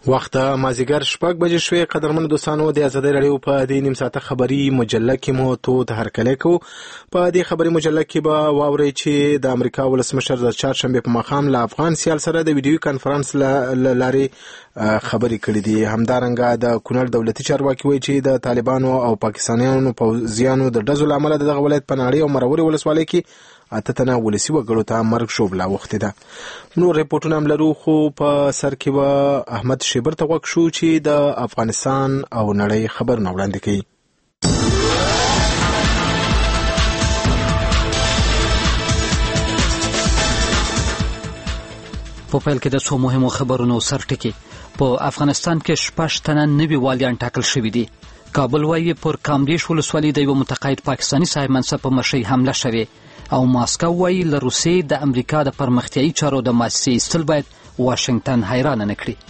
وخت مازیګر 6 بجې شوې. قدرمن دوستانو، د ازادۍ راډیو په دې نیم ساعته خبري مجله کې مو تو هرکلی کوو. په دې خبري مجله کې به واورئ چې د امریکا ولسمشر د چهارشنبې په ماښام له افغان سیال سره د ویډیوي کانفرنس لارې خبرې کړې دي. همدارنګه د کونړ دولتي چارواکي وایي چې د طالبانو او پاکستانیانو پوځیانو د ډزو له امله دغه ولایت په ناړۍ او مروري ولسوالۍ کې 8 تنه ولسي وګړو ته مرګ ژوبله اوښتې ده. نور ریپورټونه هم لرو، خو په سر کې به احمد شیبر ته غوږ شو چې د افغانستان او نړۍ خبرونه وړاندې کوي. په پیل کې د څو مهمو خبرونو سرټکی. په افغانستان کې 6 تنه نوي والیان ټاکل شوي دي. کابل وایي پر کامدیش ولسوالۍ د یو متقاعد پاکستاني صاحب منصب په مشرۍ حمله شوې، او ماسکو وایي له روسیې د امریکا د پرمختیایي چارو د مؤسسې ایستل باید واشنگټن حیرانه نه کړي.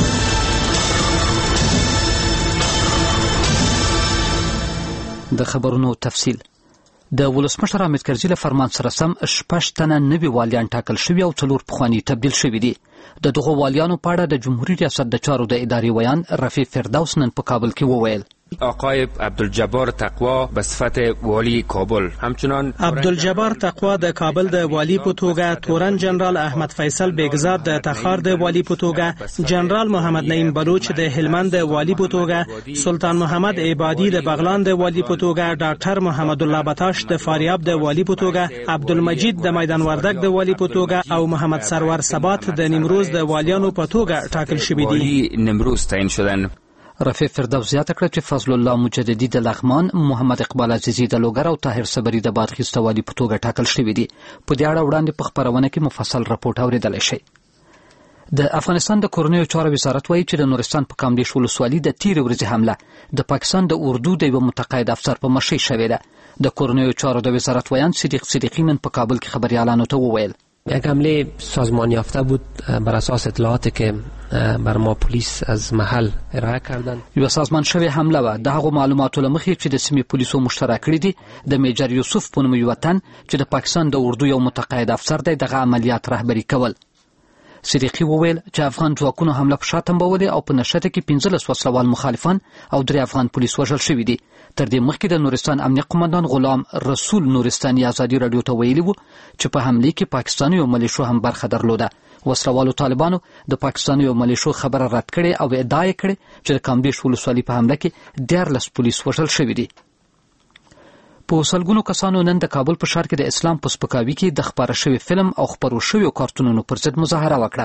د خبرونو تفصیل. د ولسمشر حامد کرزي له فرمان سره سم 6 تنه نوي والیان ټاکل شوي او 4 پخواني تبدیل شوي دي. د دغو والیانو په اړه د جمهوریت ریاست د چارو د ادارې ویان رفیع فردوس نن په کابل کې وویل. آقای عبدالجبار تقوا به صفت والی کابل، همچنان عبدالجبار تقوا د کابل د والی په توګه، تورن جنرال احمد فیصل بیگزاد د تخار د والی په توګه، جنرال محمد نعیم بلوچ د هلمند د والی په توګه، سلطان محمد عبادی د بغلان د والی په توګه، ډاکټر محمد الله بتاش د فاریاب د والی په توګه، عبدالمجید د میدان وردک د والی په توګه او محمد سرور ثبات د نیمروز د والیانو په توګه ټاکل شوي دي. نیمروز تعیین شدن. رفیع فردوس زیاته کړه چې فضل الله مجددي د لغمان، محمد اقبال عزیزي د لوګر او طاهر صبري د بادغیس د والي په توګه ټاکل شوي دي. په دې اړه وړاندې په خپرونه کې مفصل راپورټ اورېدلی شئ. د افغانستان د کورنیو چارو وزارت وایي چې د نورستان په کامدیش ولسوالۍ د تیرې ورځې حمله د پاکستان د اردو د یوه متقاعد افسر په مشرۍ شوې ده. د کورنیو چارو د وزارت ویان صدیق صدیقی نن په کابل کې خبریالانو ته وویل. یک حمله سازمان یافته بود بر اساس اطلاعاتی که بر ما پلیس از محل ارائه کردند. یو سازمان شوی حمله و د هغو معلوماتو له مخې چې د سیمې پولیسو مشترک کړي دي د میجر یوسف په نوم یو وطن چې د پاکستان د اردو یو متقاعد افسر دی دغه عملیات رهبري کول. صدیقی وویل چې افغان ځواکونو حمله په شا تنبولې او په نښته کې 15 وسلوال مخالفان او 3 افغان پولیس وژل شوي دي. تر دې مخکې د نورستان امنیه قماندان غلام رسول نورستاني ازادي راډیو ته ویلي وو چې په حملې کې پاکستاني او ملیشو هم برخه درلوده. وسلوالو طالبانو د پاکستاني او ملیشو خبره رد کړې او ادعا یې کړې چې د کامدیش ولسوالۍ په حمله کې 14 پولیس وژل شوي دي. په سلګونو کسانو نن د کابل په ښار کې د اسلام په سپکاوي کې د خپاره شوي فلم او خپرو شویو کارتونونو پر ضد مظاهره وکړه.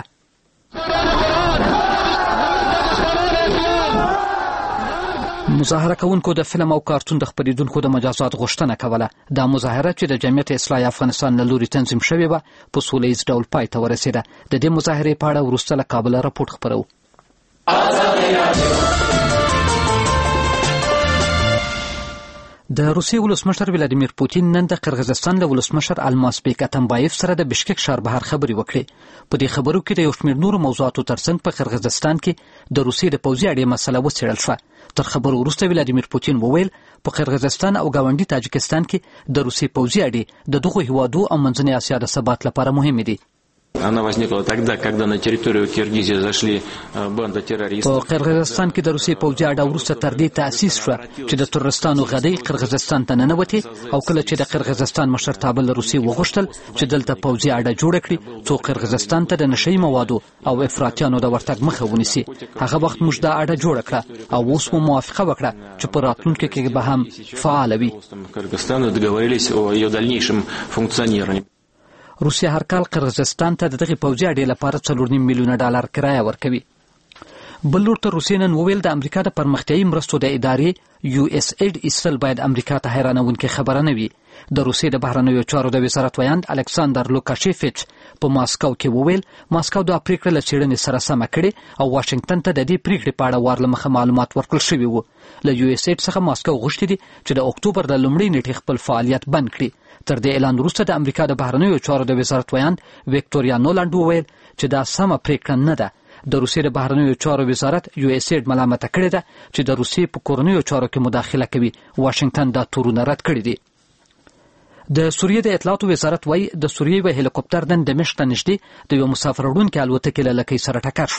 مظاهره کوونکو د فلم او کارتون د خپریدونکو د مجازات غوښتنه کوله. دا مظاهره چې د جمعیت اصلاح افغانستان له لوري تنظیم شوې وه په سوله ییز ډول پای ته ورسېده. د دې مظاهرې په اړه وروسته له کابله راپورټ خپرو. د روسیې ولسمشر ولادیمیر پوتین نن د قرغیزستان له ولسمشر المازبیک اتمبایف سره د بشکک ښار بهر خبرې وکړې. په دې خبرو کې د یو شمېر نورو موضوعاتو ترڅنګ په قرغیزستان کې د روسیې د پوځي اړیې مسله وڅېړل شوه. تر خبرو وروسته ولادیمیر پوتین وویل په قرغیزستان او ګاونډي تاجکستان کې د روسیې پوځي اړیې د دغو هیوادو او منځنۍ اسیا د ثبات لپاره مهمې دي. Она возникла тогда, когда на территорию Киргизии зашли банда террористов. په قرغیزستان کې د روسیې پوځي اډه وروسته تر دې تأسیس شوه چې د ترورستانو غدۍ قرغیزستان ته ننوتې، او کله چې د قرغیزستان مشرتابه له روسیې وغوښتل چې دلته پوځي اډه جوړه کړي څو قرغیزستان ته د نشهیي موادو او افراطیانو د ورتګ مخه ونیسي. هغه وخت موږ دا اډه جوړه کړه او اوس مو موافقه وکړه چې په راتلونکي کې به هم فعاله وي. روسیه هر کال قرغیزستان ته د دغې پوځي اډې لپاره 4.5 میلیونه ډالر کرایه ورکوي. بل لور ته روسیې نن وویل د امریکا د پرمختیایي مرستو د ادارې USAID ایستل باید امریکا ته حیرانوونکې خبره نه وي. د روسیې د بهرنیو چارو د وزارت ویاند الکساندر لوکاشیفیچ په ماسکو کې وویل ماسکو دا پریکړه له څېړنې سره سمه کړې او واشنگټن ته د دې پریکړې په اړه وار له مخه معلومات ورکړل شوي وو. له USAID څخه ماسکو غوښتي دي چې د اکتوبر د لومړۍ نیټې خپل فعالیت بند کړي. تر دې اعلان وروسته د امریکا د بهرنیو چارو د وزارت ویاند ویکټوریا نولند وویل چې دا سمه پریکړه نه ده. د روسیې د بهرنیو چارو وزارت USAID ملامته کړې ده چې د روسیې په کورنیو چارو کې مداخله کوي. واشنگټن دا تورونه رد کړي دي. د سوریې د اطلاعاتو وزارت وایي د سوریې یو هلیکوپټر نن دمشق ته نږدې د یو مسافر وړونکي الوتکې له لکۍ سره ټکر شوه.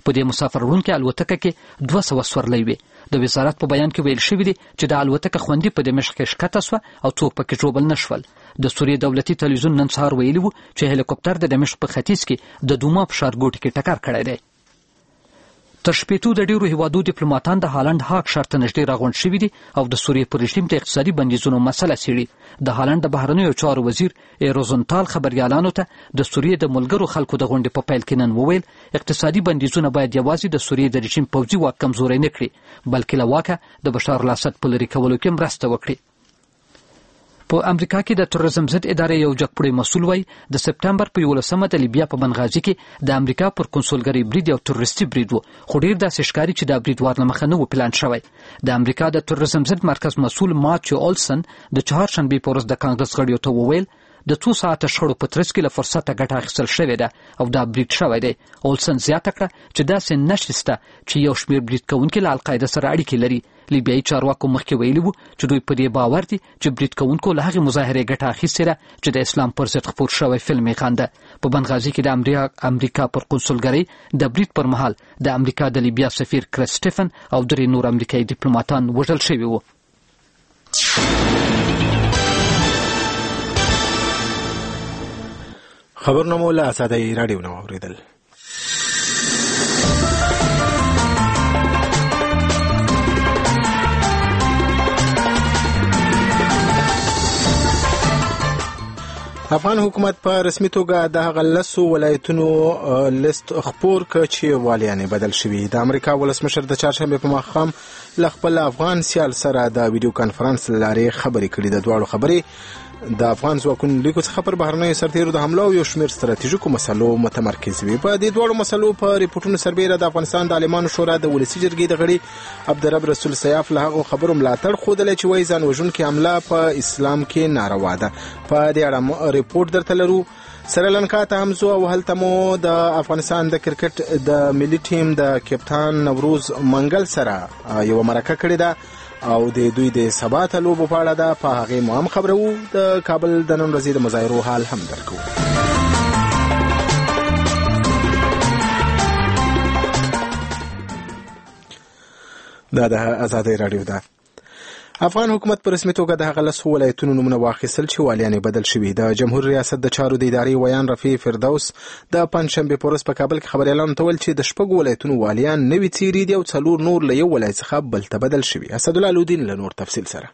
په دې مسافر وړونکې الوتکه کې 200 سورلۍ وې. د وزارت په بیان کې ویل شوی دی چې د الوتکه خوندي په دمشق کې ښکته شوه او څوک پکې ژوبل نه شول. د سوریې دولتي تلویزیون نن سهار ویلي وو چې هلیکوپټر د دمشق په ختیځ کې د دوما په ښارګوټي کې ټکر کړی دی. تر شپېتو د ډیرو هیوادو ډیپلوماتان د هالند هاګ ښار ته نږدې راغونډ شوي دي او د سوریې پر رژیم د اقتصادي بندیزونو مسله څېړي. د هالند د بهرنیو چارو وزیر روزنټال خبریالانو ته د سوریې د ملګرو خلکو د غونډې په پیل کې نن وویل اقتصادي بندیزونه باید یوازې د سوریې د رژیم پوځي واک کمزوری نه کړي بلکې له واکه د بشار الاسد په لرې کولو کې مرسته وکړي. په امریکا کې د تروریزم ضد ادارې یو جګپړی مسؤل وایي د سپټمبر په 11مه د لیبیا په بنغازي کې د امریکا پر کنسولګرۍ برید یو تروریستي برید و خو ډیر داسې ښکاري چې دا برید ورنه مخه نه و پلان شوی. د امریکا د تروریزم ضد مرکز مسؤل ماتیو اولسن د چهارشنبې په ورځ د کانګرس غړیو ته وویل د 2 ساعته شخړو په ترڅ کې له فرصته ګټه اخیستل شوې ده او دا برید شوی دی. اولسن زیاته کړه چې داسې نشته چې یو شمېر برید کوونکي له القاعده سره اړیکې لري. لیبیایي چارواکو مخکې ویلي وو چې دوی په دې باور دي چې برید کوونکو له هغې مظاهرې ګټه اخیستې ده چې د اسلام پر ضد خپور شوی فلم یې خانده. په بنغازي کې د امریکا پر کنسولګرۍ د برید پر مهال د امریکا د لیبیا سفیر کریس سټیفن او 3 نور امریکایي ډیپلوماتان وژل شوي وو. خبرونه مو له آزادۍ راډیو نه واورېدل. افغان حکومت په رسمي توګه د هغه 10 ولایتونو لیست خپور کړ چې والیانې بدل شوي. د امریکا ولسمشر د چهارشنبې په ماښام له خپل افغان سیال سره د ویډیو کانفرنس لارې خبرې کړې. د دواړو خبرې د افغان ځواکونو لیکو څخه پر بهرنیو سرتیرو د حمله او یو شمېر ستراتیژیکو مسلو متمرکز وي. په دې دواړو مسلو په ریپورټونو سربیره د افغانستان د عالمانو شورا د ولسي جرګې د غړي عبدالرب رسول سیاف له هغو خبرو ملاتړ ښودلی چې وایي ځان وژونکې حمله په اسلام کې ناروا ده. په دې اړه ریپورټ درته لرو. سریلانکا ته هم ځو او هلته مو د افغانستان د کرکټ د ملي ټیم د کپتان نوروز منګل سره یو مرکه کړې ده او د دوی د سبا ته لوبو په اړه ده. په هغې مو هم خبرو. د کابل د نن ورځې د مظاهرو حال هم درکو. دا د آزادۍ راډیو ده. افغان حکومت په رسمي توګه د هغه 10 ولایتونو نومونه واخیستل چې والیانې بدل شوي. د جمهور ریاست د چارو د ادارې ویان رفیع فردوس د پنځشنبې په ورځ په کابل کې خبریالانو ته ویل چې د 6 ولایتونو والیان نوي څیرې دي او 4 نور له یو ولایت څخه بل ته بدل شوي. اسدالله الودین له نور تفصیل سره.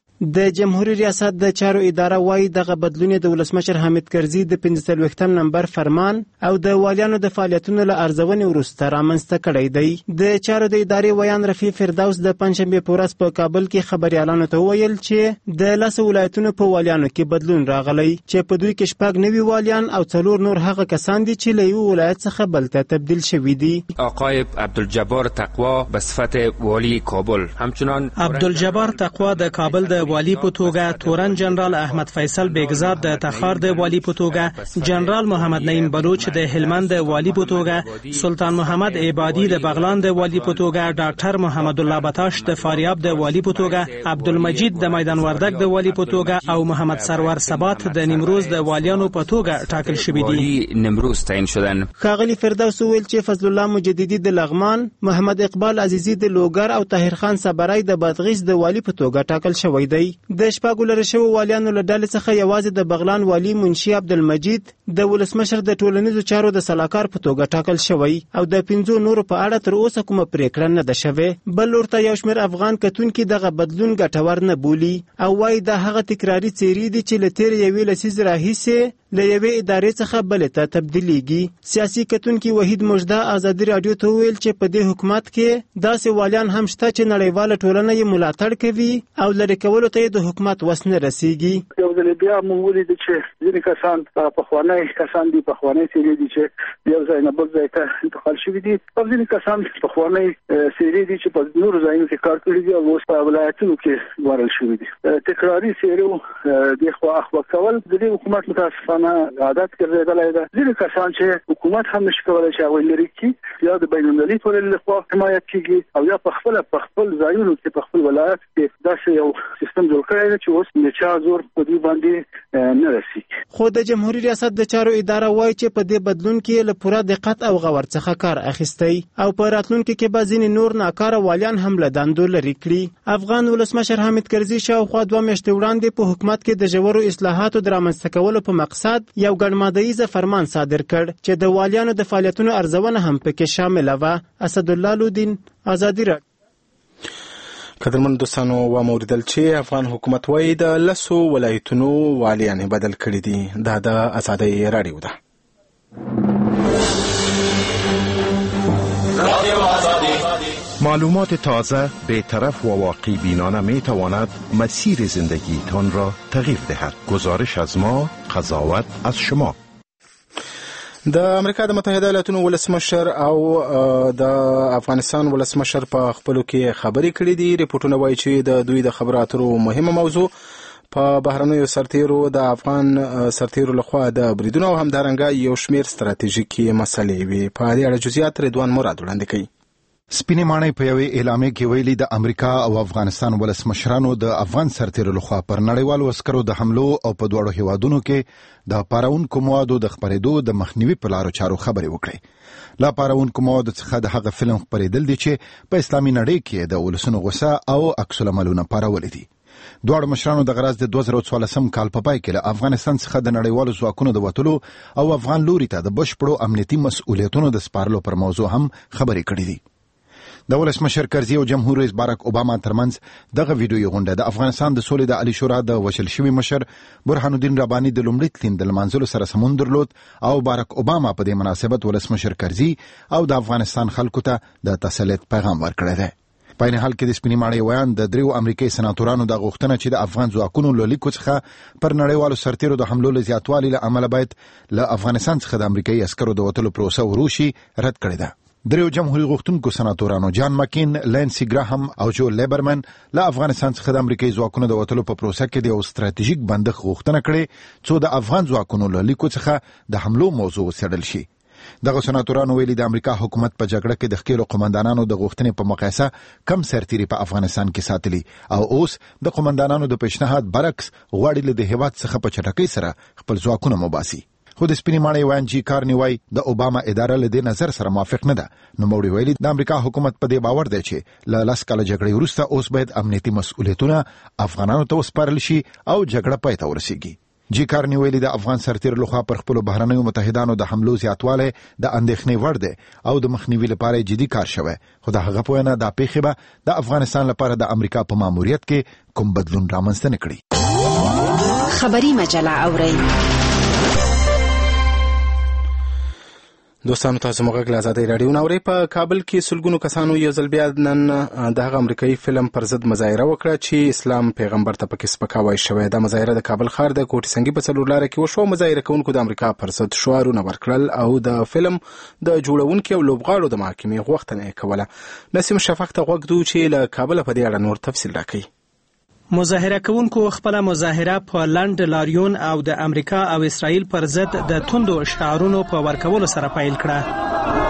د جمهوریت ریاست د چارو اداره وايي دغه بدلون د ولسمشر حامد کرزي د 45 نمبر فرمان او د والیانو د فعالیتونو له ارزونې وروسته رامنځته کړی دی. د چارو د ادارې ویان رفیع فردوس د پنځشنبې په ورځ په کابل کې خبریالانو ته وویل چې د 10 ولایتونو په والیانو کې بدلون راغلی چې په دوی کې 6 نوي والیان او 4 نور هغه کسان دي چې له یو ولایت څخه بل ته تبدیل شوي دي. آقای عبدالجبار تقوا به صفت والی کابل همچنان عبدالجبار تقوا د کابل د والی په توګه، تورن جنرال احمد فیصل بیگزاد د تخار د والی په توګه، جنرال محمد نعیم بلوچ د هلمند د والی په توګه، سلطان محمد عبادی د بغلان د والی په توګه، ډاکټر محمد الله بتاش د فاریاب د والی په توګه، عبدالمجید د میدان وردک د والی په توګه او محمد سرور ثبات د نیمروز د والیانو په توګه ټاکل شوي دي. نیمروز تعیین شدن. ښاغلي فردوس ویل چې فضل الله مجددي د لغمان، محمد اقبال عزیزي د لوګر او طاهر خان صبرای د بادغیس د والی په توګه ټاکل شوی دی. د شپږو لرې شوو والیانو له ډلې څخه یوازې د بغلان والی منشي عبدالمجید د ولسمشر د ټولنیزو چارو د سلاکار په توګه ټاکل شوی او د 5 نورو په اړه تر اوسه کومه پریکړه نه ده شوې. بل ورته یو شمېر افغان کتونکي دغه بدلون ګټور نه بولي او وایي دا هغه تکراري څیرې دي چې له تېرې یوې لسیزې راهیسې له یوې ادارې څخه بلې ته تبدیلیږي. سیاسي کتونکي وحید مجده ازادي راډیو ته وویل چې په دې حکومت کې داسې والیان هم شته چې نړیواله ټولنه یې ملاتړ کوي او لرې کولو ته یې د حکومت وس نه رسیږي. یو ځل بیا موږ ولیدل چې ځینې کسان پخوانی کسان دي، پخوانی څیرې دي چې یو ځای نه بل ځای ته انتقال شوي دي، او ځینې کسان پخوانی څیرې دي چې په نورو ځایونو کې کار کړي دي او اوس په ولایتونو کې ورل شوي دي. تکراري څیرې دې خوا اخوا کول د دې حکومت متاسفانه زمانه عادت ګرځېدلې ده. ځینې کسان چې حکومت هم نشي کولای چې هغوی لرې کړي، یا د بین المللي ټولنې لخوا حمایت کیږي او یا په خپل ځایونو کې په خپل ولایت کې داسې یو سیستم جوړ کړی دی چې اوس د چا زور په دې باندې نه رسېږي. خو د جمهوریت ریاست د چارو اداره وایي چې په دې بدلون کې له پوره دقت او غور څخه کار اخیستی او په راتلونکي کې به ځینې نور ناکاره والیان هم له دندو لرې کړي. افغان ولسمشر حامد کرزي شاوخوا 2 میاشتې وړاندې په حکومت کې د ژورو اصلاحاتو د رامنځته کولو په مقصد یو ګډمادهیز فرمان صادر کړ چې د والیانو د فعالیتونو ارزونه هم پکې شامل و. اسدالله لودین، آزادي رادیو. قدرمن دوستانو واوریدل چې افغان حکومت وایي د 10 ولایتونو والیان بدل کړي دي. دا د آزادۍ رادیو ده. معلومات تازه، بی‌طرف و واقع بینانه می تواند مسیر زندگیتان را تغییر دهد. گزارش از ما، قضاوت از شما. د امریکا د متحده ایالاتونو ولسمشر او د افغانستان ولسمشر په خپلو کې خبرې کړې دي. ریپورتونه وایي چې د دوی د خبرو اترو مهمه موضوع په بهرنیو سرتیرو د افغان سرتیرو لخوا د بریدونو او همدارنګه یو شمیر ستراتیژیکي مسلې وي. په دې اړه جزئیات رضوان مراد وړاندې کوي. سپینې ماڼۍ په یوې اعلامیه کې ویلي د امریکا او افغانستان ولسمشرانو د افغان سرتیرو لخوا پر نړیوالو عسکرو د حملو او په دوړو هیوادونو کې د پارونکو موادو د خپرېدو د مخنیوي په لارو چارو خبرې وکړي. لا پارونکو موادو څخه د هغه فلم خپرېدل دي چې په اسلامي نړۍ کې د ولسونو غوسه او عکس العملونه پارولي دي. دواړو مشرانو د غرض د 2014 کال په پای کې له افغانستان څخه د نړیوالو ځواکونو د وتلو او افغان لوري ته د بشپړو امنیتي مسؤلیتونو د سپارلو پر موضوع هم خبرې کړې دي. د ولسمشر کرزي او جمهور رئیس بارک اوباما ترمنځ دغه ویډیویي غونډه د افغانستان د سولې د عالی شورا د وشل شوي مشر برهان الدین رباني د لومړي تلین د لمانځلو سره سمون درلود او بارک اوباما په دې مناسبت ولسمشر کرزي او د افغانستان خلکو ته د تسلیت پیغام ورکړی دی. په این حال کې د سپینې ماڼۍ ویان د 3 امریکایي سناتورانو د غوښتنه چې د افغان ځواکونو له لیکو څخه پر نړیوالو سرتیرو د حملو له زیاتوالي له امله باید له افغانستان څخه د امریکایي عسکرو د وتلو پروسه وروشي رد کړې ده. 3 جمهوریت غوښتونکو سناتورانو جان مکین، لینسی ګراهم او جو لیبرمن له افغانستان څخه د امریکایي ځواکونو د وتلو په پروسه کې د یو ستراتیژیک بندښت غوښتنه کړې څو د افغان ځواکونو له لیکو څخه د حملو موضوع وڅېړل شي. دغه سناتورانو ویلي د امریکا حکومت په جګړه کې د ښکېلو قومندانانو د غوښتنې په مقایسه کم سرتیري په افغانستان کې ساتلي او اوس د قومندانانو د پیشنهاد برعکس غواړي له د هېواد څخه په چټکۍ سره خپل ځواکونه مباسي. خو د سپینې ماڼۍ ویان جی کارني وایي د اوباما اداره له دې نظر سره موافق نه ده. نوموړي ویلي د امریکا حکومت په دې باور دی چې له 10 کاله جګړې وروسته اوس باید امنیتي مسؤلیتونه افغانانو ته وسپارل شي او جګړه پای ته ورسیږي. جی کارني ویلي د افغان سرتیرو لخوا پر خپلو بهرنیو متحدانو د حملو زیاتوالی د اندېښنې وړ دی او د مخنیوي لپاره جدي کار شوی. خو د هغه په وینا دا پیښې به د افغانستان لپاره د امریکا په ماموریت کې کوم بدلون رامنځته نه کړي. خبري مجله اورئ. دوستانو تاسو موږ له آزادۍ رادیو نوري په کابل کې سلګونو کسانو یو ځل بیا نن د هغه امریکایي فلم پر ضد مظاهره وکړه چې اسلام پیغمبر ته پکې سپکاوی شوی. دا مظاهره د کابل ښار د کوټي سنگي په څلور لارې کې وشو. مظاهره کوونکو د امریکا پر ضد شعارونه ورکړل او د فلم د جوړونکو او لوبغاړو د محاکمې غوښتنه کوله. نسیم شفق ته غوږ دو چې له کابل په دې اړه نور تفصیل راکړي. مظاهره کوونکو خپل مظاهره په لند لاریون او د امریکا او اسرائیل پر ضد د توندو شعارونو په ورکولو سره پیل کړه.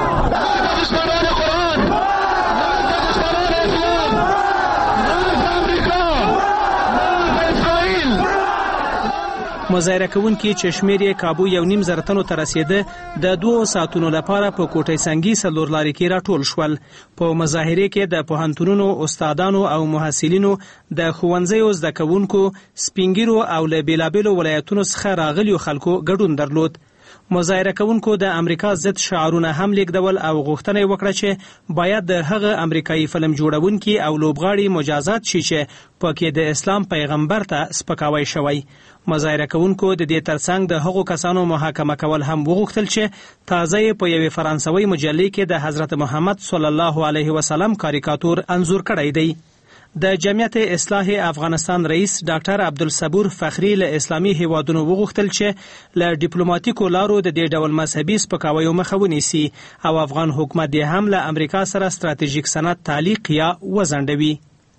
مظاهره کوونکي چې شمېر یې کابو 1.5 تنو ته رسېده د 2 ساعتونو لپاره په کوټې سنگي څلور لارې کې راټول شول. په مظاهره کې د پوهنتونونو استادانو او محصلینو د ښوونځیو زده کوونکو سپینګیرو او له بیلابیلو ولایتونو څخه راغلیو خلکو ګډون درلود. مظاهره کوونکو د امریکا ضد شعارونه هم لیږدول او غوښتنه وکړه چې باید د هغه امریکایي فلم جوړونکي او لوبغاړي مجازات شي چې پکې د اسلام پیغمبر ته سپکاوی شوی. مظاهره کوونکو د دې ترڅنګ د هغو کسانو محاکمه کول هم وغوښتل چې تازه په یوې فرانسوي مجلې کې د حضرت محمد صلی الله علیه وسلم کاریکاتور انځور کړی دی. د جمعیت اصلاح افغانستان رئیس ډاکټر عبدالصبور فخری له اسلامي هیوادونو وغوښتل چې له ډیپلوماټیکو لارو د دې ډول مذهبي سپکاویو مخه ونیسي او افغان حکومت یې هم له امریکا سره ستراتیژیک سند تعلیق یا وځنډوي.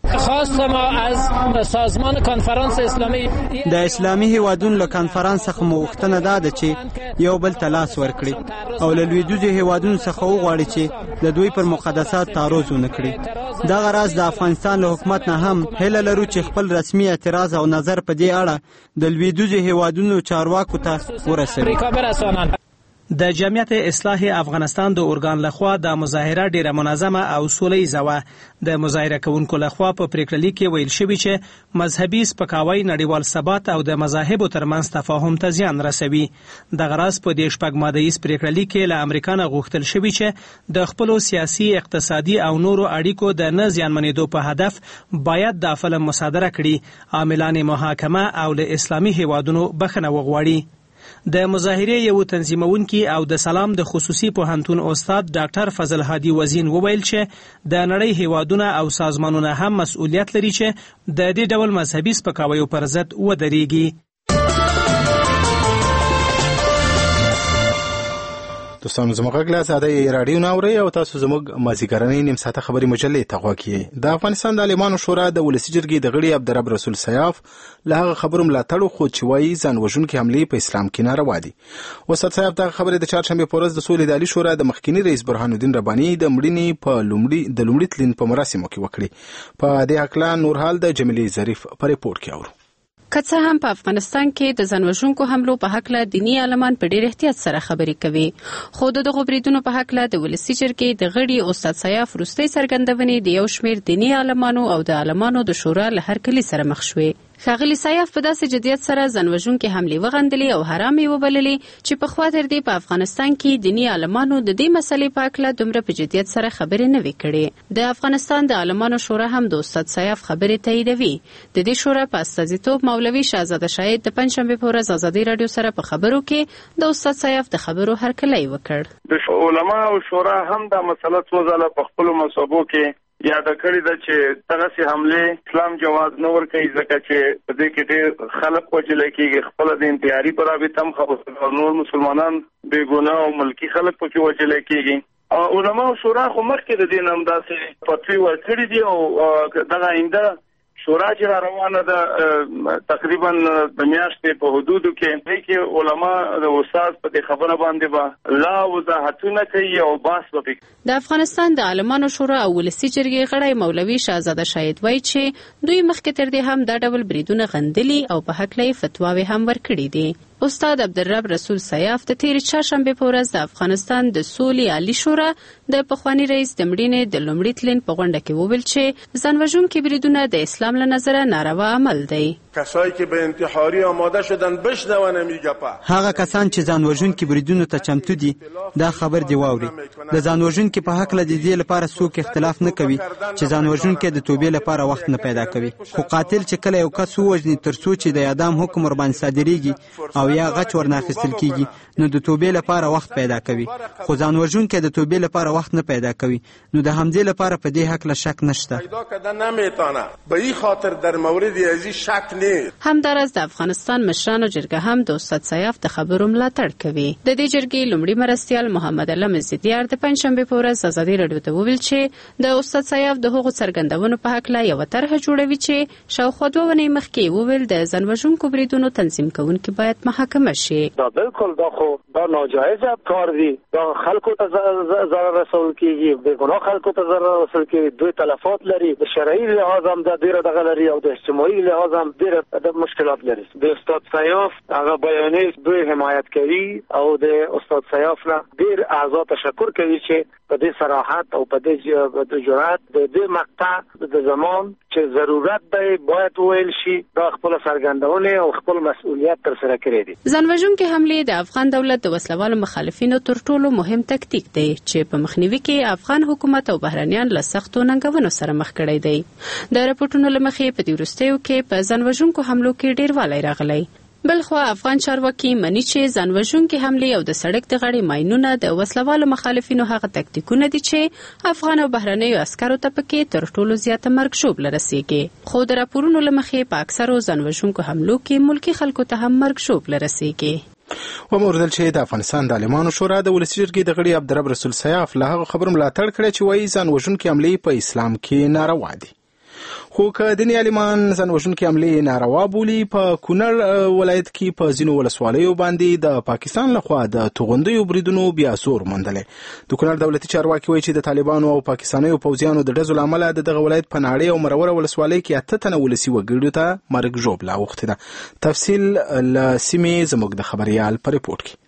خواست ما از سازمان کنفرانس اسلامی د اسلامي هیوادونو له کنفرانس څخه مو غوښتنه ده چې یو بل ته لاس ورکړي او له لویدیځو هیوادونو څخه وغواړي چې د دوی پر مقدسات تعرض ونه کړي. دغه راز د افغانستان له حکومت نه هم هیله لرو چې خپل رسمي اعتراض او نظر په دې اړه د لویدیځو هیوادونو چارواکو ته ورسوي. د جمعیت اصلاح افغانستان د اورګان لخوا د مظاهره ډیره منظمه او سولیزه وه. د مظاهره کوونکو لخوا په پریکړه لیک کې ویل شوي چې مذهبي سپکاوی نړیوال ثبات او د مذاهبو ترمنځ تفاهم ته زیان رسوي. دغه راز په دې شپږ مادهیز پریکړه لیک کې له امریکا نه غوښتل شوي چې د خپلو سیاسي، اقتصادي او نورو اړیکو د نه زیانمنېدو په هدف باید د فلم مصادره کړي، عاملان محاکمه او له اسلامي هیوادونو بخښنه وغواړي. د مظاهرې یو تنظیمونکي او د سلام د خصوصي پوهنتون استاد ډاکټر فضل هادي وزین وویل چې د نړۍ هیوادونه او سازمانونه هم مسؤلیت لري چې د دې ډول مذهبي سپکاویو پر ضد ودرېږي. دوستانو زموږ غږ له ازادۍ راډیو نه اورئ او تاسو زموږ مازیګرنۍ نیم ساعته خبري مجلې ته غوږ یې. د افغانستان د عالمانو شورا د ولسي جرګې د غړي عبدالرب رسول سیاف له هغه خبرو ملاتړ وکړ چې وایي ځان وژونکې حملې په اسلام کې ناروا دي. استاد صاحب دغه خبرې د چهارشنبې په ورځ د سولې د عالي شورا د مخکیني رئیس برهان الدین رباني د مړینې په لومړي تلین په مراسمو کې وکړي. په دې هکله نور حال د جمیلې ظریف په ریپورت کې اورو. که څه هم په افغانستان کې د ځانوژونکو حملو په هکله دیني عالمان په ډېر احتیاط سره خبرې کوي، خو د دغو بریدونو په هکله د ولسي جرګې د غړي استاد سیاف وروستۍ څرګندونې د یو شمېر دیني عالمانو او د عالمانو د شورا له هرکلي سره مخ شوې. ښاغلي سیاف په داسې جدیت سره ځانوژونکې حملې وغندلې او حرامې وبللې چې پخوا تر دې په افغانستان کې دیني عالمانو د دې مسلې په هکله دومره په جدیت سره خبرې نه وې کړې. د افغانستان د عالمانو شورا هم د استاد سیاف خبرې تاییدوي. د دې شورا په استازیتوب مولوي شهزاده شاهید د پنجشنبې په ورځ ازادي راډیو سره په خبرو کې د استاد سیاف د خبرو هرکلی وکړ. د علماء شورا هم دا مسله څو ځله په خپلو مصابو کې یاد کړی ده چې دغه حمله اسلام جواز نه ورکوي، ځکه چې په دې کې ډېر خلک وژل کېږي، خپل د انتحاري پر رابطه هم خبر نور مسلمانان بې ګناه او ملکی خلک پکې وژل کېږي. علماء شورا خو مخکې د دې نوم داسې فتوی ورکړي دي او دغه آینده شورا چې را روانه ده تقریبا د میاشتې په حدودو کې علما د استاد په دې خبره باندې به لا وضاحتونه کوي او بحث وکړي. د افغانستان د عالمانو شورا او ولسي جرګې غړی مولوي شهزاده شاهید وایي چې دوی مخکې تر دې هم دا ډول بریدونه غندلي او په هکله یې فتواوې هم ورکړي دي. استاد عبدالرب رسول سیاف د تېرې چهارشنبې په ورځ د افغانستان د سولې عالي شورا د پخواني رئیس د مړینې د لومړي تلین په غونډه کې وویل چې ځانوژونکي بریدونه د اسلام له نظره ناروا عمل دی. کسایی که به انتحاری آماده شدن بشنون میگپه. هغه کسان چې ځانوژونکي بریدونو ته چمتو دي دا خبر دی واوري. د ځانوژونکي په حق له دې لپاره څوک اختلاف نه کوي چې ځانوژونکي د توبې لپاره وخت نه پیدا کوي، خو قاتل چې کله یو کس ووژني تر څو چې د اعدام حکم ور باندې صادریږي او یا غچ ورناخیستل کیږي نو د توبې لپاره وخت پیدا کوي، خو ځانوژونکي د توبې لپاره وخت نه پیدا کوي. نو د همدې لپاره په دې حق له شک نشته. پیدا کردن نمیتونه به این خاطر در مورد ازی شک نه. همدارس د افغانستان مشرانو جرګه هم د استاد سیاف د خبرو ملاتړ کوي. د دې جرګې لومړي مرستیال محمد علم زیدیار د پنجشنبې په ورځ ازادي راډیو ته وویل چې د استاد سیاف د هغو څرګندونو په هکله یوه طرحه جوړوي چې شاوخوا 2 ونې مخکې وویل د ځانوژونکو بریدونو تنظیم کوونکي باید محاکمه شي. دا بالکل دا ناجایز کار دی، دا خلکو ته ضرر رسول کیږي، بې ګناه خلکو ته ضرر رسول کیږي، دوی تلفات لري، د شرعي لحاظ هم د ډیره دغه لري او د اجتماعي لحاظ هم ډیره د مشکلات لري. د استاد سیاف هغه بیانیه دوی حمایت کوي او د استاد سیاف نه ډیر اعضا تشکر کوي چې په دې صراحت او په دې جرأت د دې مقطع د زمان چې ضرورت دی باید ویل شي دا خپل څرګندونه او خپل مسؤلیت تر سره کړی دي. ځانوژونکي حملې د افغان دولت د وسلوالو مخالفینو تر ټولو مهم تکتیک دی چې په مخنیوي کې افغان حکومت او بهرنیان له سختو ننګونو سره مخ کړی دی. د راپورټونو له مخې په دې وروستیو کې په ځانوژونکو حملو کې ډیروالی راغلی. بلخوا افغان چارواکي مني چې ځانوژونکي حملې او د سړک د غاړې ماینونه د وسلوالو مخالفینو هغه تکتیکونه دي چې افغان او بهرنیو عسکرو ته پکې تر ټولو زیاته مرګ ژوبله رسیږي. خو د راپورونو له مخې په اکثرو ځانوژونکو حملو کې ملکي خلکو ته هم مرګ ژوبله رسیږي. وموردل چې د افغانستان د عالمانو شورا د ولسي جرګې د غړي عبدالرب رسول سیاف له هغه خبرو ملاتړ کړی چې وایي ځانوژونکي حملې په اسلام کې ناروا دي. خو که دیني عالمان ځانوژونکي حملې ناروا بولي په کونړ ولایت کې په ځینو ولسوالیو باندې د پاکستان لخوا د توغندیو بریدونو بیا زور موندلی. د کونړ دولتي چارواکي وایي چې د طالبانو او پاکستانیو پوځیانو د ډزو له امله د دغه ولایت په ناړۍ او مروره ولسوالۍ کې 8 تنه ولسي وګړو ته مرګ ژوبله اوښتې ده. تفصیل له سیمې زموږ د خبریال په ریپورټ کې.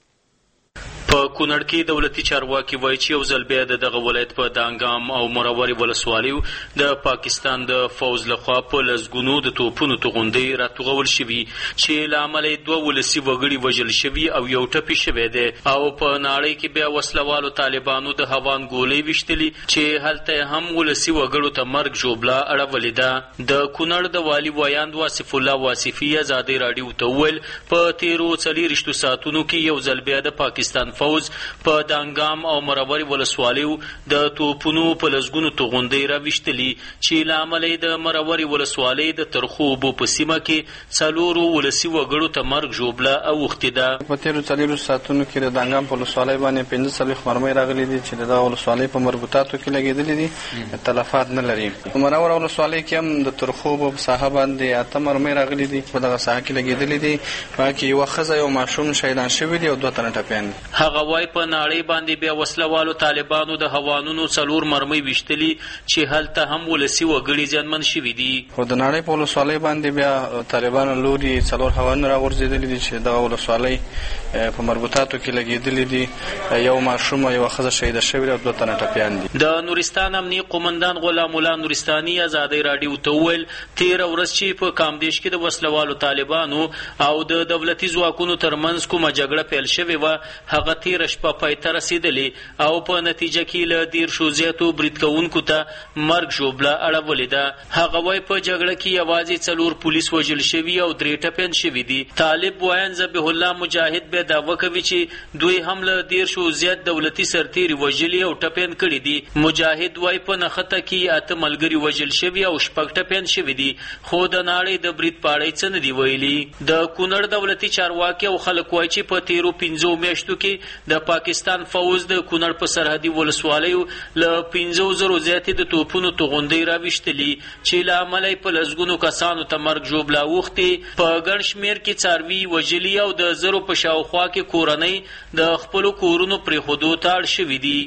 په کونړ کې دولتي چارواکي وایي چې یو ځل بیا دغه ولایت په دانګام او مرورې ولسوالیو د پاکستان د فوز لخوا په لسګونو د توپونو توغندۍ راتوغول شوي چې له امله یې 2 ولسي وګړي وژل شوي او یو ټپي شوی دی او په ناړۍ کې بیا وسلوالو طالبانو د هوان ګولۍ ویشتلي چې هلته هم ولسي وګړو ته مرګ ژوبله اړولې ده. د کونړ د والي ویاند واصف الله واصفي ازادۍ راډیو ته وویل په تیرو 24 ساعتونو کې یو ځل بیا د پاکستان فوز په دانګام او مرورې ولسوالیو د توپونو په لسګونو توغندۍ راویشتلي چې له امله یې د مرورې ولسوالۍ د ترخو اوبو په سیمه کې 4 ولسي وګړو ته مرګ ژوبله اوښتې ده. په تیرو 24 ساعتونو کې د دانګام په ولسوالۍ باندې 45 مرمۍ راغلي دي چې د دغه ولسوالۍ په مربوطاتو کې لګېدلي دي، تلفات نه لري. په مرور ولسوالۍ کې هم د ترخو اوبو په ساحه باندې 8 مرمۍ راغلي دي، په دغه ساحه کې لګېدلي دي. په کې یوه ښځه یو ماشوم شهیدان شوي دي او 2 تنه ټپیان دي. هغه وایي په ناړۍ باندې بیا وسلوالو طالبانو د هوانونو 4 مرمۍ ویشتلي چې هلته هم ولسي وګړي زیانمن شوي دي. خو د ناړۍ په ولسوالۍ باندې بیا طالبانو لوري 4 هوانونه راغورځېدلي دي چې دغه ولسوالۍ په مربوطاتو کې لګېدلي دي. یو ماشوم او یوه ښځه شهیده شوي او 2 تنه ټپیان دي. د نورستان امني قومندان غلام الله نورستاني ازادۍ راډیو ته وویل تېره ورځ چې په کامدیش کې د وسلوالو طالبانو او د دولتي ځواکونو ترمنځ کومه جګړه پیل شوې وه هغه تېره شپه پای ته رسېدلې او په نتیجه کې له 10 زیاتو برید کوونکو ته مرګ ژوبله اړولې ده. هغه وایي په جګړه کې یوازې 4 پولیس وژل شوي او 3 ټپیان شوي دي. طالب وایان ذبیح الله مجاهد بیا دعوه کوي چې دوی هم له 10 زیات دولتي سرتېري وژلي او ټپیان کړي دي. مجاهد وایي په نښته کې 8 ملګري وژل شوي او 6 ټپیان شوي دي، خو د ناړۍ د برید په اړه څه نه دي ویلي. د کونړ دولتي چارواکي او خلک وایي چې په تېرو 15 میاشتو کې د پاکستان فوز د کونړ په سرحدي ولسوالیو له 15,000 زیاتې د توپونو توغندۍ راویشتلي چې له امله یې په لسګونو کسانو ته مرګ ژوبله اوښتې. په ګڼ شمېر کې څاروي وژلي او د زرو په شاوخوا کې کورنۍ د خپلو کورونو پرېښودو ته اړ شوي دي.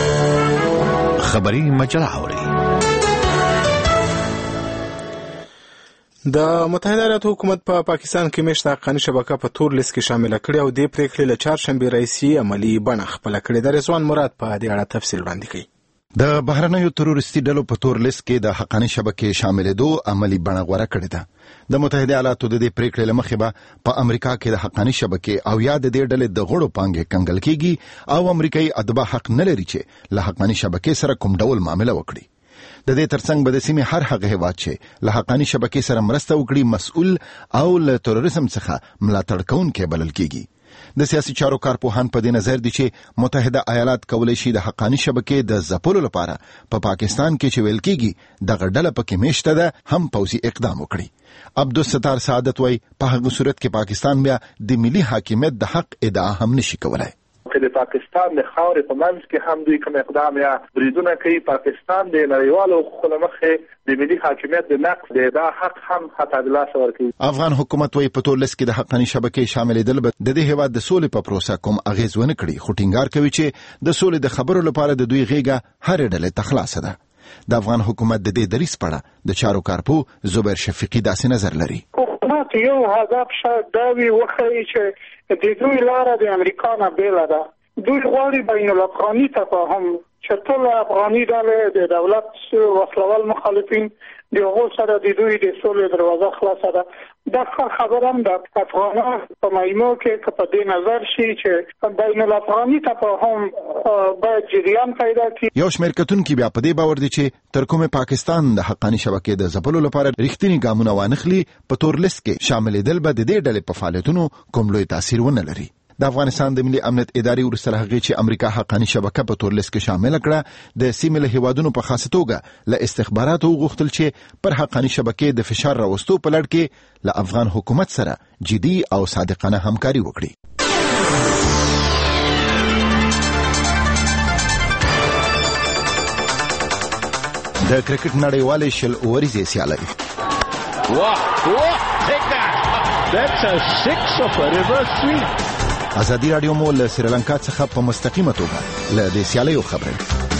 خبري مجله اوري. د متحده ایالاتو حکومت په پاکستان کې میشته حقاني شبکه په تور لیست کې شامله کړې او دې پریکړې له چهارشنبې راهیسې عملي بڼه خپله کړې ده. رضوان مراد په دې اړه تفصیل وړاندې کوي. د بهرنیو تروریستي ډلو په تور لیست کې د حقاني شبکې شاملېدو عملي بڼه غوره کړې ده. د متحده ایالاتو د دې پریکړې له مخې به په امریکا کې د حقاني شبکې او یا د دې ډلې د غړو پانګې کنګل کېږي او امریکایي اتباع حق نه لري چې له حقاني شبکې سره کوم ډول معامله وکړي. د دې ترڅنګ به د سیمې هر هغه هیواد چې له حقاني شبکې سره مرسته وکړي مسؤل او له تروریزم څخه ملاتړ کوونکی بلل کېږي. د سیاسي چارو کارپوهان په دې نظر دي چې متحده ایالات کولی شي د حقاني شبکې د ځپلو لپاره په پاکستان کې چې ویل کېږي دغه ډله پکې میشته ده هم پوځي اقدام وکړي. عبدالستار سعادت وایي په هغه صورت کې پاکستان بیا د ملي حاکمیت د حق ادعا هم نشي کولای. د پاکستان د خاورې په منځ کې هم دوی کوم اقدام یا بریدونه کوي. پاکستان د نړیوالو حقوقو له مخې د ملي حاکمیت د نقض د ادعا حق هم حتی د لاسه ورکوي. افغان حکومت وایي په تور لیست کې د حقاني شبکې شاملېدل به د دې هیواد د سولې په پروسه کوم اغېز ونه کړي، خو ټینګار کوي چې د سولې د خبرو لپاره د دوی غېږه هرې ډلې ته خلاصه ده. د افغان حکومت د دې دریځ په اړه د چارو کارپو زبیر شفیقي داسې نظر لري. حکومت یو هدف شاید دا وي وښیي چې د دوی لاره د امریکا نه بیله ده. دوی غواړي بین الافغاني تفاهم چې ټول افغاني ډلې د دولت وسلوال مخالفین د هغو سره د دوی د سولې دروازه خلاصه ده. دا خبر هم د افغانان په مایمو کې په دې نظر شي چې بین الافغاني تفاهم باید جریان پیدا کړي. یو شمېر کتونکي بیا په دې باور دي چې تر کومه پاکستان د حقاني شبکې د ځپلو لپاره رښتینی ګامونه وانخلي په تور لیست کې شاملېدل به د دې ډلې په فعالیتونو کوم لوی تاثیر ونه لري. د افغانستان د ملي امنیت ادارې وروسته له هغې چې امریکا حقاني شبکه په تور لیست کې شامله کړه د سیمې له هیوادونو په خاصه توګه له استخباراتو وغوښتل چې پر حقاني شبکې د فشار راوستو په لړ کې له افغان حکومت سره جدي او صادقانه همکاري وکړي. د کرکټ نړیوالې 10 اوریزې سیالۍ. ازادي رادیو مو له سریلانکا څخه په مستقیمه توګه له دې سیالیو خبروي.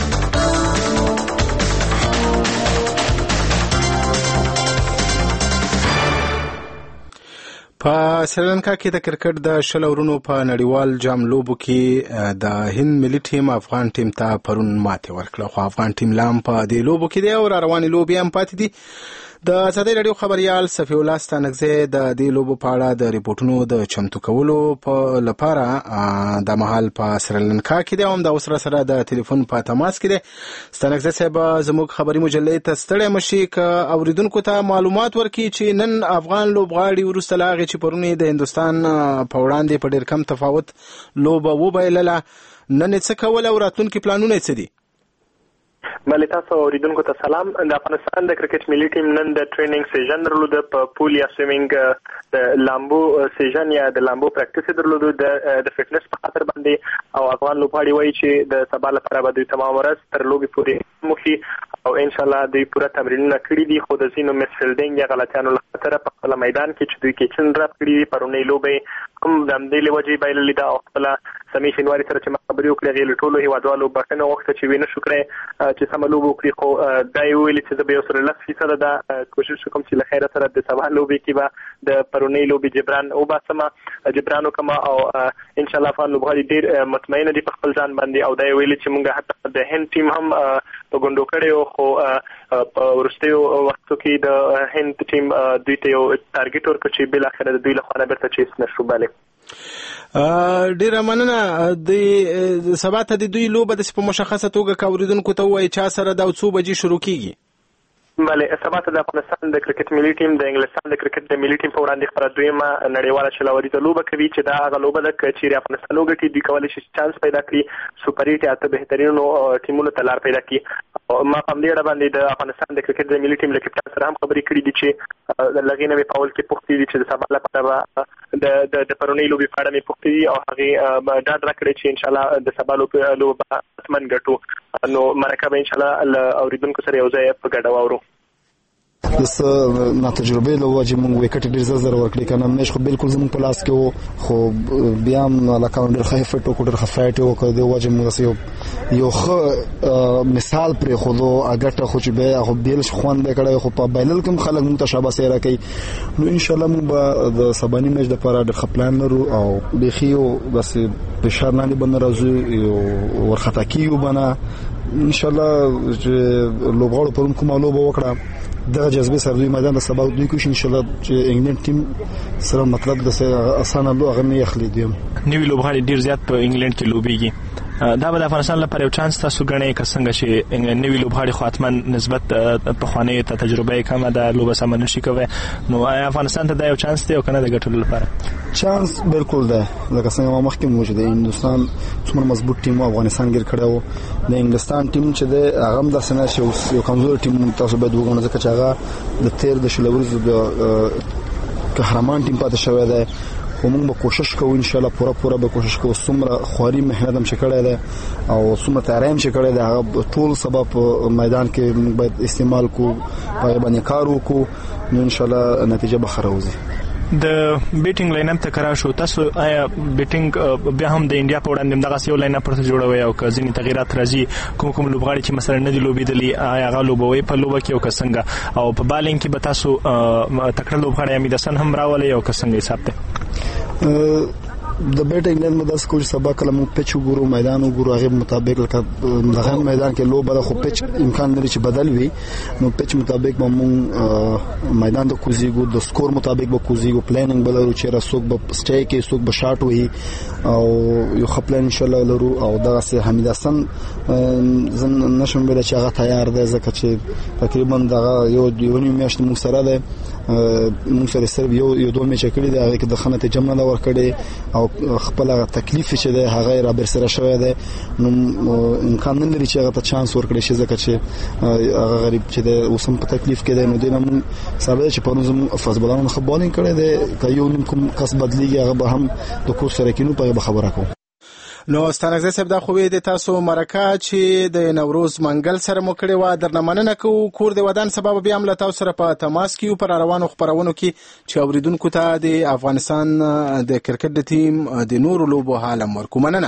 په سریلانکا کې د کرکټ د 10 اورونو په نړیوال جام لوبو کې د هند ملي ټیم افغان ټیم ته پرون ماتې ورکړه، خو افغان ټیم لام په دې لوبو کې دی او رواني لوبې هم پاتې دي. د ازادي رادیو خبريال صفي الله ستانکزی د دې لوبو په اړه د ریپورتونو د چمتو کولو لپاره د محل په سریلانکا کې دی او د اوسره سره د ټلیفون په تماس کې دی. ستانکزی صاحب زموږ خبري مجلې ته ستړی مشي ک اوریدونکو ته معلومات ورکړي چې نن افغان لوبغاړي ورسته لاغي چې پرونی د هندستان په وړاندې په ډېر کم تفاوت لوبه وبایلله، نن څه کول او راتلونکي پلانونه څه دي؟ بله تاسو اوریدونکو ته سلام. د افغانستان د کرکټ ملي ټیم نن د ټریننګ سیشن درلود په پول یا سویمینګ د لامبو سیشن یا د لامبو پریکټیس درلود د فټنس په خاطر باندې او افغان لوبغاړي وایي چې د سبا لپاره به دوی تمام ورځ تر لوبې پورې مخکي او ان شاء الله دوی پوره تمرینونه کړي دي، خو د ځینو مسفیلډینګ یا غلطیانو له خاطر په خپل میدان کې چې دوی کیچن ډراپ کړي دي پرونی لوبې هم د همدې له وجې بایللې ده او خپل سمي شینواري سره چې خبرې وکړې غیر ټولو هیوادوالو بښنه وغوښته چې وینه شو کړی چې سم لوبه وکړي، خو دا یې ویلي چې زه به یو سره 10% دا کوشش وکړم چې له خیره سره د سبا لوبې کې به د پرونی لوبې جبران جبران وکړم او ان شاء الله افغان لوبغاړي ډېر مطمئن دي په خپل ځان باندې او دا یې ویلي چې موږ حتی د هند ټیم هم په ګوندو کړی خو په وروستیو وختو کې د هند ټیم دوی ته یو ټارګټ ورکړ چې بالاخره د دوی له خوا نه بیرته چیس نشو. ډیره مننه. د سبا ته د دوی لوبه د په مشخصه توګه کاوریدونکو ته وایي چا سره د 2 بجې شروع کیږي؟ بله سبا ته د افغانستان د کرکټ ملي ټیم د انګلستان د کرکټ د ملي ټیم په وړاندې خپله دویمه نړیواله شلوريزه لوبه کوي چې دا هغه لوبه ده چې افغانستان وګټي دوی کولی شي چانس پیدا کړي سوپر 8 اته بهترینو ټیمونو ته لار پیدا کړي. ما په دې اړه باندې د افغانستان د کرکټ د ملي ټیم له کپټان سره هم خبرې کړې دي چې د لږې نه په اول کې پوښتنه دي چې د سبا لپاره د پرونی لوبې په اړه مې پوښتنه دي او هغه ډاډ راکړي چې ان شاء الله د سبا لوبه حتماً ګټو نو مرکه به ان شاء الله اوریدونکو سره یو ځای په ګډه واورو. دس ناتجربه له وجه مونږ وکټ ډیر زر ورکړي کنه مېش خو بالکل زموږ په لاس کې خو بیا علاقه ډیر خفت او ډیر خفایت او د وجه مونږ یو خو مثال پر خو اګټه خو چې به خو بیل خوان به کړه خو په بایلل کوم خلک متشابه سره کوي نو ان شاء الله مونږ د سبانی مېش د لپاره د خپلان لرو او بخیو بس بشار نه بند راځي ورختا کیو بنا ان شاء الله لوبغاړو په کومه لوبه وکړه دا جذبه سره دوی میدان د سبا دوی کوشش ان شاء الله چې انګلند ټیم سره مطلب د اسانه لوغه نه یخلی دي. نیوی لوبغاړي ډیر زیات په انګلند کې لوبيږي، دا به د افغانستان لپاره یو چانس تاسو غنئ څنګه چې نیوی لوبغاړي خو اتمن نسبت په خواني ته تجربه کمه ده لوبه سمون شي کوي نو افغانستان ته دا یو چانس دی او کنه د ګټلو لپاره چانس بالکل ده. لکه څنګه ما مخکې موجود دی هندستان څومره مضبوط ټیم افغانستان ګر کړو د انګلستان ټیم چې د هغه د سنه شو یو کمزور ټیم تاسو به دوه غوڼه ځکه چې د تیر د شلوريزو د قهرمان ټیم پاتې شوی دی خو موږ به کوشش کوو ان شاء الله پوره به کوشش کوو څومره خواري مهنت هم شکړای دی او څومره تاریخ شکړای دی هغه ټول سبب میدان کې موږ باید استعمال کو په باندې کار وکړو نو ان شاء الله نتیجه به خروزي. د بیټینګ لاین اپ تکرار شو تاسو آیا بیټینګ بیا هم د انډیا په وړاندې دغه یو لاین اپ پرته جوړوي او کزنی تغیرات راځي کوم لوبغاړي چې مثلا نه دی لوبیدلی آیا هغه لوبوي په لوبه کې او کسنګ او په بالینګ کې به تاسو تکړه لوبغاړي امیدسن هم راولي او کسنګ حساب ته د بیټینګ لاین مداس کوم سبا کله مو پچ ګورو میدان وګورو هغه مطابق لکه دغه میدان کې لوبه خو پچ امکان لري چې بدل وي نو پچ مطابق به مو میدان د کوزیګو د سکور مطابق به کوزیګو پلانینګ بلرو چې رسوک به سټای کې سوک به شاټ وي او یو خپل ان شاء الله لرو او دا سه حمید حسن زن نشم بل چې هغه تیار دی ځکه چې تقریبا دغه یو میاشت مو سره ده مو سره صرف یو دوه میچ کړی دی هغه کې د خنته جمله دا ور کړی او خپل تکلیف چې ده هغه را بر سره شوی دی نو امکان نه لري چې هغه ته چانس ورکړي شي ځکه چې هغه غریب چې ده اوسم په تکلیف کې دی نو دینه ثابت چې په نظم فزبلانو خبرونه کړي دی که یو نیم کوم کس بدلیږي هغه به هم د کو سره کینو په خبره کوم. نو ستانګزه صاحب دا خو د تاسو مرکه چې د نوروز منګل سره مو کړې و درنه مننه کوو کور د ودان سبب بیا هم له تاسو سره په تماس کې پر روانو خبرونو کې چې اوریدونکو ته د افغانستان د کرکټ د ټیم د نورو لوبو حال ورکو مننه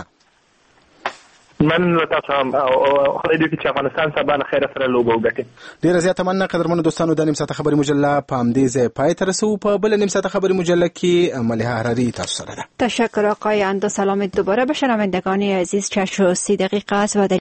من تاسو هم خدای دې چې افغانستان سبا خیر سره لوبو وګټي. ډیره زیاته مننه قدرمنو دوستانو د نیم ساعت خبري مجله په همدې ځای پای ته رسو. په بل نیم ساعت خبري مجله کې ملیحه حراری تاسو سره ده. تشکر آقای اندو. سلام دوباره به شنوندگان عزیز. 6 دقیقه است و